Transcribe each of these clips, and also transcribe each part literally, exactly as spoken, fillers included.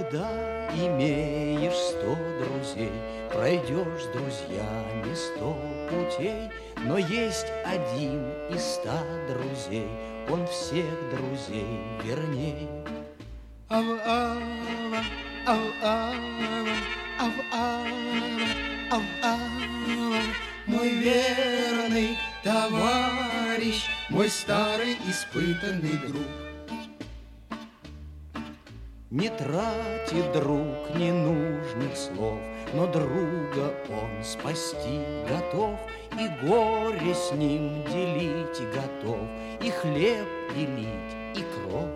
Когда имеешь сто друзей, пройдешь с друзьями сто путей, но есть один из ста друзей, он всех друзей верней. Ав-ава, ав-ава, ав-ава, ав-ава, мой верный товарищ, мой старый испытанный друг. Не тратит друг ненужных слов, но друга он спасти готов, и горе с ним делить готов, и хлеб делить, и кров.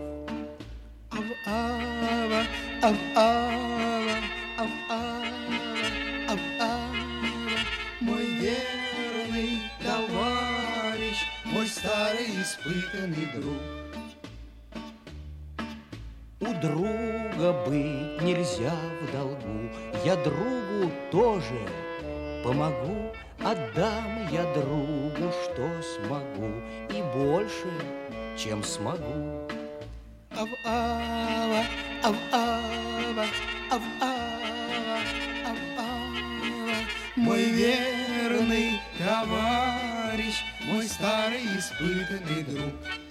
Ав-ава, ав-ава, ав-ава, ав-ава, мой верный товарищ, мой старый испытанный друг. У друга быть нельзя в долгу, я другу тоже помогу, отдам я другу, что смогу, и больше, чем смогу. Ав-ава, ав-ава, ав-ава, ав-ава, мой верный товарищ, мой старый испытанный друг.